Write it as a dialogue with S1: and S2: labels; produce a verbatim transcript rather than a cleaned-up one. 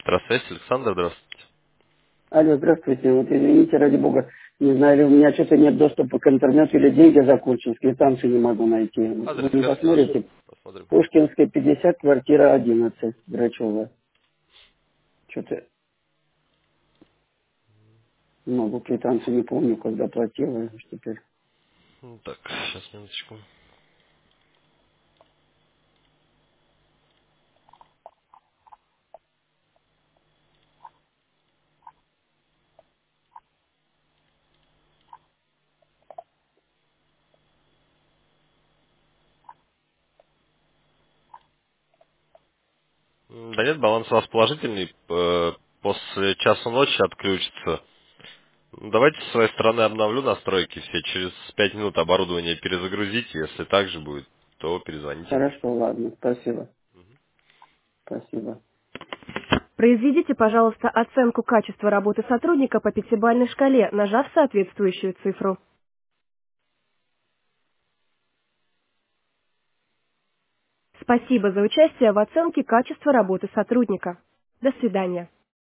S1: Электросвязь, Александр, здравствуйте.
S2: Алло, здравствуйте. Вот извините, ради бога, не знаю, ли у меня что-то нет доступа к интернету или деньги закончились, квитанцию не могу найти.
S1: Адрес
S2: Вы не
S1: скажите ваш,
S2: посмотрите?
S1: посмотрим.
S2: Пушкинская, пятьдесят, квартира одиннадцать, Грачева. Что-то не могу, квитанцию не помню, когда платила, и теперь.
S1: Ну, Так, сейчас, минуточку. М, Да нет, баланс у вас положительный. э, После часа ночи отключится. Ну, Давайте с своей стороны обновлю настройки все. Через пять минут оборудование перезагрузите. Если так же будет, то перезвоните.
S2: Хорошо, ладно, спасибо. Спасибо. Произведите, пожалуйста, оценку качества работы сотрудника по пятибалльной шкале, нажав соответствующую цифру. Спасибо за участие в оценке качества работы сотрудника. До свидания.